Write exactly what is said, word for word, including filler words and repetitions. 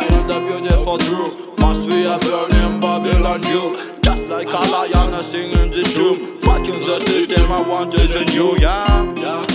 find the beautiful truth. Must we have burning Babylon you? Just like a lion singing the tune. Fucking the system, I want is in you, yeah.